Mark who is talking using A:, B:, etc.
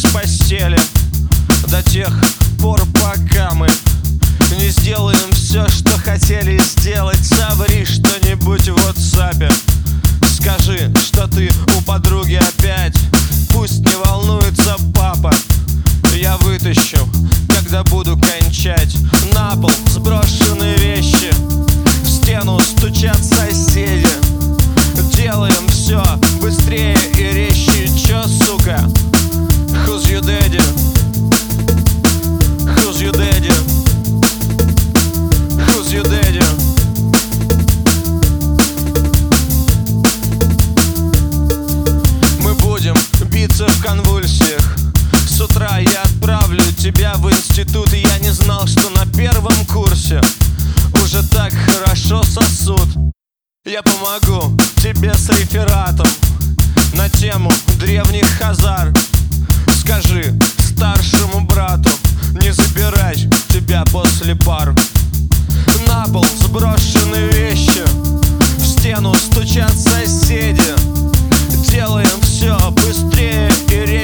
A: в постели до тех пор, пока мы не сделаем все, что хотели сделать. Соври что-нибудь в WhatsApp, скажи, что ты у подруги опять. Пусть не волнуется папа, я вытащу, когда буду кончать. На пол сброшены вещи, в стену стучат соседи. Делаем все быстрее и резче. Чё, сука? Who's your daddy? Who's your daddy? Who's your daddy? Мы будем биться в конвульсиях. С утра я отправлю тебя в институт. И я не знал, что на первом курсе уже так хорошо сосут. Я помогу тебе с рефератом на тему древних хазар. Скажи старшему брату не забирать тебя после пар. На пол сброшены вещи, в стену стучат соседи. Делаем все быстрее и резче.